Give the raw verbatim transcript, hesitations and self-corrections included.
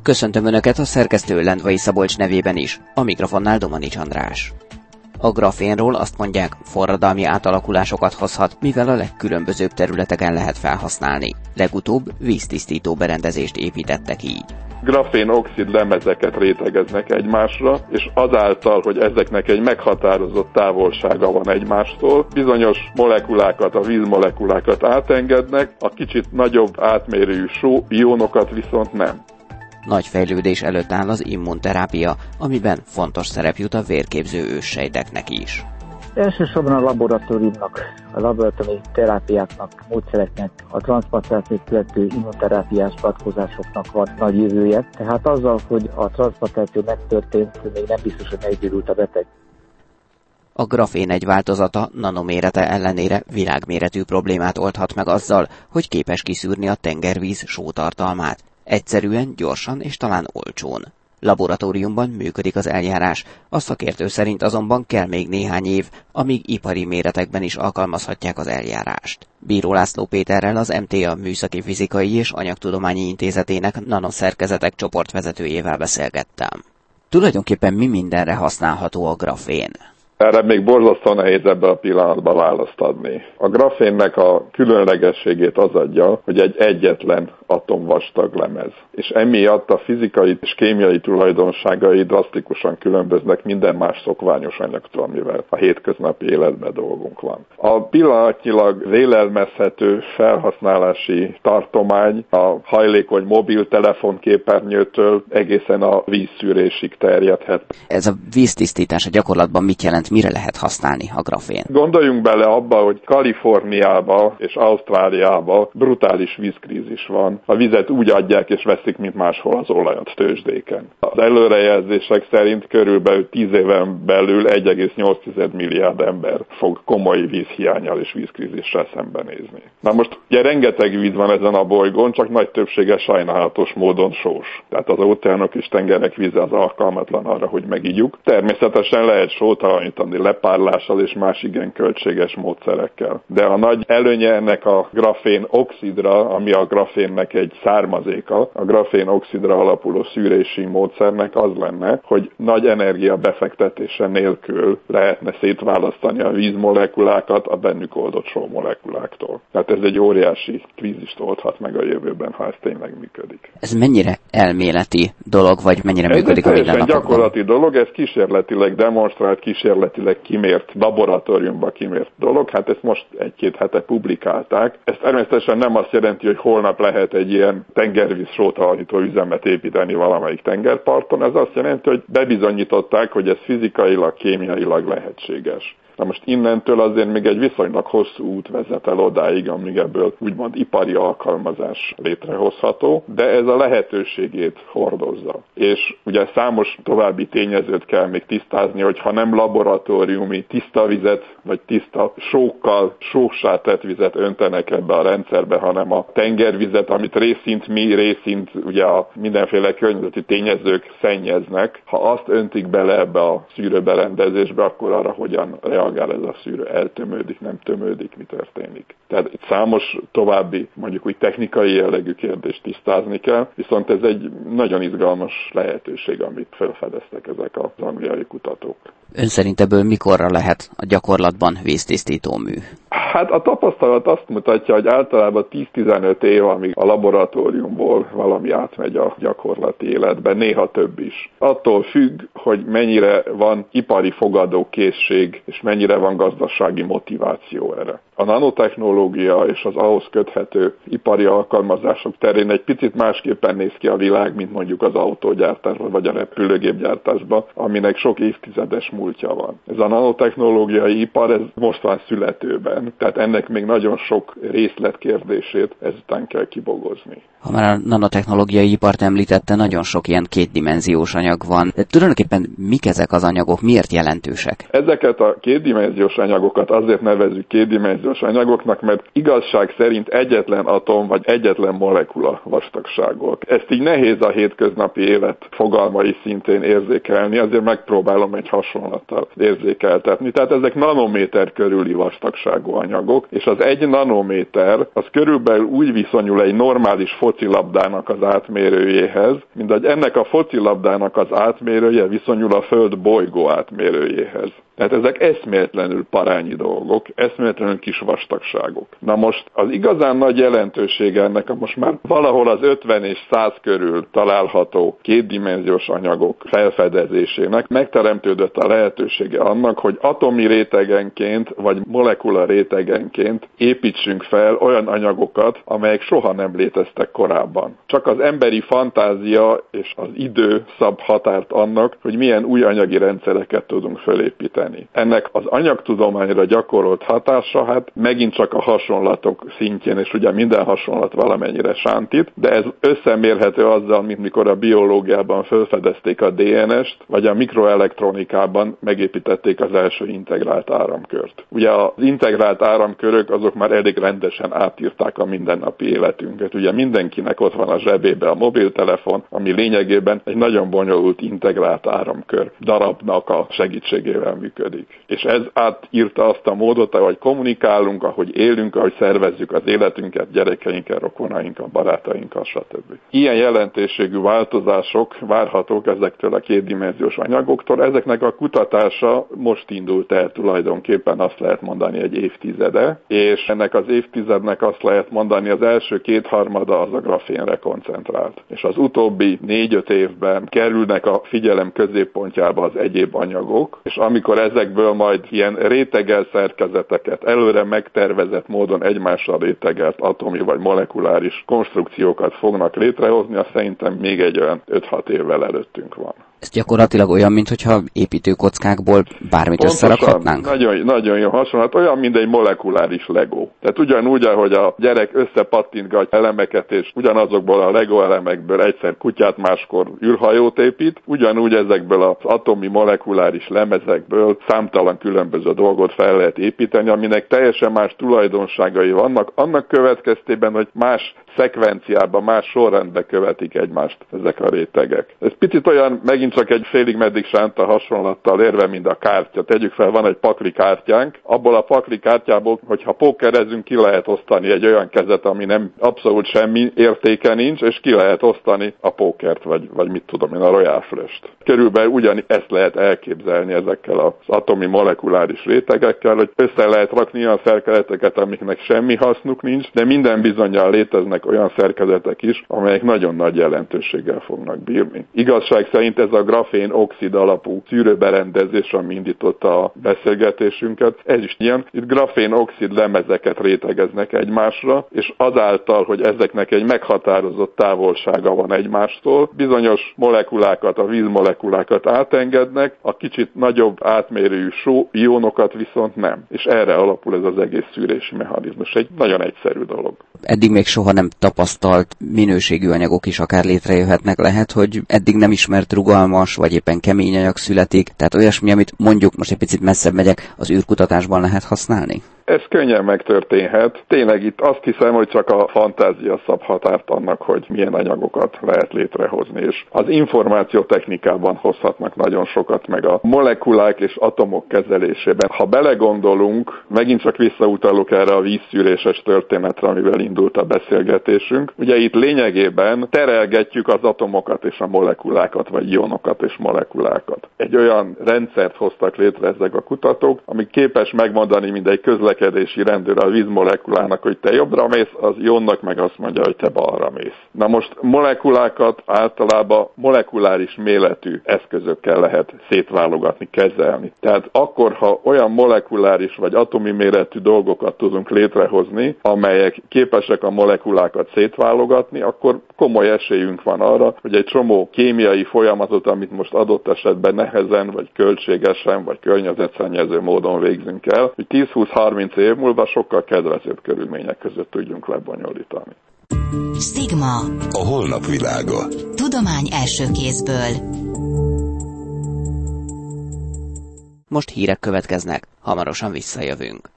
Köszöntöm Önöket a szerkesztő Lendvai Szabolcs nevében is, a mikrofonnál Domanics András. A grafénról azt mondják, forradalmi átalakulásokat hozhat, mivel a legkülönbözőbb területeken lehet felhasználni. Legutóbb víztisztító berendezést építettek így. Grafén-oxid lemezeket rétegeznek egymásra, és azáltal, hogy ezeknek egy meghatározott távolsága van egymástól, bizonyos molekulákat, a vízmolekulákat átengednek, a kicsit nagyobb átmérőjű só ionokat viszont nem. Nagy fejlődés előtt áll az immunterápia, amiben fontos szerep jut a vérképző őssejteknek is. Elsősorban a laboratóriumnak, a laboratóriumi terápiáknak, módszereknek, a transzplantációt követő immunterápiás beavatkozásoknak van nagy jövője. Tehát azzal, hogy a transzplantáció megtörtént, még nem biztos, hogy meggyógyult a beteg. A grafén egy változata nanomérete ellenére világméretű problémát oldhat meg azzal, hogy képes kiszűrni a tengervíz sótartalmát. Egyszerűen, gyorsan és talán olcsón. Laboratóriumban működik az eljárás, a szakértő szerint azonban kell még néhány év, amíg ipari méretekben is alkalmazhatják az eljárást. Bíró László Péterrel, az em té á Műszaki Fizikai és Anyagtudományi Intézetének nanoszerkezetek csoportvezetőjével beszélgettem. Tulajdonképpen mi mindenre használható a grafén? Erre még borzasztóan nehéz ebben a pillanatban választ adni. A grafénnek a különlegességét az adja, hogy egy egyetlen atomvastag lemez. És emiatt a fizikai és kémiai tulajdonságai drasztikusan különböznek minden más szokványos anyagtól, amivel a hétköznapi életben dolgunk van. A pillanatnyilag vélelmezhető felhasználási tartomány a hajlékony mobiltelefonképernyőtől egészen a vízszűrésig terjedhet. Ez a víztisztítás a gyakorlatban mit jelent? Mire lehet használni a grafén? Gondoljunk bele abba, hogy Kaliforniában és Ausztráliában brutális vízkrízis van. A vizet úgy adják és veszik, mint máshol az olajat tőzsdéken. Az előrejelzések szerint körülbelül tíz éven belül egy egész nyolc milliárd ember fog komoly vízhiánnyal és vízkrízissel szembenézni. Na most ugye rengeteg víz van ezen a bolygón, csak nagy többsége sajnálatos módon sós. Tehát az óceánok és tengerek víze az alkalmatlan arra, hogy megígyjuk. Természetesen lehet sótalanítani lepárlással és más igen költséges módszerekkel. De a nagy előnye ennek a grafén-oxidra, ami a grafénnek egy származéka, a grafén-oxidra alapuló szűrési módszernek az lenne, hogy nagy energia befektetése nélkül lehetne szétválasztani a vízmolekulákat a bennük oldott sómolekuláktól. Tehát ez egy óriási krízist oldhat meg a jövőben, ha ez tényleg működik. Ez mennyire elméleti dolog, vagy mennyire ez működik a mindennapokban? Ez egy gyakorlati dolog, ez kísérletileg demonstrált, kísérletileg kimért, laboratóriumban kimért dolog. Hát ezt most egy-két hete publikálták. Ez természetesen nem azt jelenti, hogy holnap lehet egy ilyen tengervíz sótalanító üzemet építeni valamelyik tengerparton. Ez azt jelenti, hogy bebizonyították, hogy ez fizikailag, kémiailag lehetséges. Na most innentől azért még egy viszonylag hosszú út vezet el odáig, amíg ebből úgymond ipari alkalmazás létrehozható, de ez a lehetőségét hordozza. És ugye számos további tényezőt kell még tisztázni, hogy ha nem laboratóriumi tiszta vizet, vagy tiszta sókkal sóssá tett vizet öntenek ebbe a rendszerbe, hanem a tengervizet, amit részint mi, részint ugye a mindenféle környezeti tényezők szennyeznek, ha azt öntik bele ebbe a szűrőberendezésbe, akkor arra hogyan reagál ez a szűrő, eltömődik, nem tömődik, mi történik. Tehát itt számos további, mondjuk úgy technikai jellegű kérdést tisztázni kell, viszont ez egy nagyon izgalmas lehetőség, amit felfedeztek ezek az angliai kutatók. Ön szerint ebből mikorra lehet a gyakorlatban víztisztító mű? Hát a tapasztalat azt mutatja, hogy általában tíz-tizenöt év, amíg a laboratóriumból valami átmegy a gyakorlati életbe, néha több is. Attól függ, hogy mennyire van ipari fogadókészség, és mennyire van gazdasági motiváció erre. A nanotechnológia és az ahhoz köthető ipari alkalmazások terén egy picit másképpen néz ki a világ, mint mondjuk az autógyártásban vagy a repülőgépgyártásban, aminek sok évtizedes múltja van. Ez a nanotechnológiai ipar, ez most van születőben, tehát ennek még nagyon sok részletkérdését ezután kell kibogozni. Ha már a nanotechnológiai ipart említette, nagyon sok ilyen kétdimenziós anyag van. De tulajdonképpen mik ezek az anyagok, miért jelentősek? Ezeket a kétdimenziós anyagokat azért nevezzük kétdimenziós kétdimenziós anyagoknak, mert igazság szerint egyetlen atom vagy egyetlen molekula vastagságok. Ezt így nehéz a hétköznapi élet fogalmai szintén érzékelni, azért megpróbálom egy hasonlattal érzékeltetni. Tehát ezek nanométer körüli vastagságú anyagok, és az egy nanométer az körülbelül úgy viszonyul egy normális focilabdának az átmérőjéhez, mint hogy ennek a focilabdának az átmérője viszonyul a Föld bolygó átmérőjéhez. Tehát ezek eszméletlenül parányi dolgok, eszméletlenül kis vastagságok. Na most az igazán nagy jelentősége ennek a most már valahol az ötven és száz körül található kétdimenziós anyagok felfedezésének megteremtődött a lehetősége annak, hogy atomi rétegenként vagy molekula rétegenként építsünk fel olyan anyagokat, amelyek soha nem léteztek korábban. Csak az emberi fantázia és az idő szab határt annak, hogy milyen új anyagi rendszereket tudunk fölépíteni. Ennek az anyagtudományra gyakorolt hatása, hát megint csak a hasonlatok szintjén, és ugye minden hasonlat valamennyire sántít, de ez összemérhető azzal, mint mikor a biológiában felfedezték a dé en est, vagy a mikroelektronikában megépítették az első integrált áramkört. Ugye az integrált áramkörök azok már elég rendesen átírták a mindennapi életünket. Ugye mindenkinek ott van a zsebébe a mobiltelefon, ami lényegében egy nagyon bonyolult integrált áramkör darabnak a segítségével működik. És ez átírta azt a módot, ahogy kommunikálunk, ahogy élünk, ahogy szervezzük az életünket, gyerekeinkkel, rokonainkkal, barátainkkal, stb. Ilyen jelentőségű változások várhatók ezektől a kétdimenziós anyagoktól. Ezeknek a kutatása most indult el tulajdonképpen, azt lehet mondani, egy évtizede, és ennek az évtizednek azt lehet mondani, az első kétharmada az a grafénre koncentrált. És az utóbbi négy-öt évben kerülnek a figyelem középpontjába az egyéb anyagok, és amikor ezekből majd ilyen rétegelt szerkezeteket, előre megtervezett módon egymással rétegelt atomi vagy molekuláris konstrukciókat fognak létrehozni, azt szerintem még egy olyan öt-hat évvel előttünk van. Ez gyakorlatilag olyan, mintha építőkockákból bármit Pontosan, összerakhatnánk? Nagyon, nagyon jó hasonlat, olyan, mint egy molekuláris Lego. Tehát ugyanúgy, ahogy a gyerek összepattintgat elemeket, és ugyanazokból a Lego elemekből egyszer kutyát, máskor űrhajót épít, ugyanúgy ezekből az atomi molekuláris lemezekből számtalan különböző dolgot fel lehet építeni, aminek teljesen más tulajdonságai vannak, annak következtében, hogy más szekvenciában, más sorrendben követik egymást ezek a rétegek. Ez picit olyan, megint csak egy félig meddig sánta hasonlattal érve, mint a kártya. Tegyük fel, van egy pakli kártyánk, abból a pakli kártyából, hogyha pókerezünk, ki lehet osztani egy olyan kezet, ami nem abszolút semmi értéke nincs, és ki lehet osztani a pókert, vagy, vagy mit tudom én, a Royal Flush-t. Körülbelül ugyan ezt lehet elképzelni ezekkel az atomi molekuláris rétegekkel, hogy össze lehet rakni olyan szerkezeteket, amiknek semmi hasznuk nincs, de minden bizonnyal léteznek olyan szerkezetek is, amelyek nagyon nagy jelentőséggel fognak bírni. Igazság szerint ez a grafén-oxid alapú szűrőberendezés, ami indította a beszélgetésünket, ez is ilyen. Itt grafén-oxid lemezeket rétegeznek egymásra, és azáltal, hogy ezeknek egy meghatározott távolsága van egymástól, bizonyos molekulákat, a vízmolekulákat átengednek, a kicsit nagyobb átmérőjű só ionokat viszont nem. És erre alapul ez az egész szűrési mechanizmus. Egy nagyon egyszerű dolog. Eddig még soha nem tapasztalt minőségű anyagok is akár létrejöhetnek. Lehet, hogy eddig nem ismert rugalmas, vagy éppen kemény anyag születik, tehát olyasmi, amit mondjuk, most egy picit messzebb megyek, az űrkutatásban lehet használni? Ez könnyen megtörténhet. Tényleg itt azt hiszem, hogy csak a fantázia szab határt annak, hogy milyen anyagokat lehet létrehozni, és az információtechnikában hozhatnak nagyon sokat, meg a molekulák és atomok kezelésében. Ha belegondolunk, megint csak visszautalok erre a vízszűréses történetre, amivel indult a beszélgetésünk. Ugye itt lényegében terelgetjük az atomokat és a molekulákat, vagy ionokat és molekulákat. Egy olyan rendszert hoztak létre ezek a kutatók, ami képes megmondani mindegy közlekedési rendőr a vízmolekulának, hogy te jobbra mész, az ionnak meg azt mondja, hogy te balra mész. Na most molekulákat általában molekuláris méretű eszközökkel lehet szétválogatni, kezelni. Tehát akkor, ha olyan molekuláris vagy atomi méretű dolgokat tudunk létrehozni, amelyek képesek a molekulákat szétválogatni, akkor komoly esélyünk van arra, hogy egy csomó kémiai folyamatot, amit most adott esetben nehezen, vagy költségesen, vagy környezetszennyező módon végzünk el, hogy tíz-húsz-harminc év múlva sokkal kedvezőbb körülmények között tudjunk lebonyolítani. Stigma. A holnap világa. Tudomány első kézből. Most hírek következnek, hamarosan visszajövünk.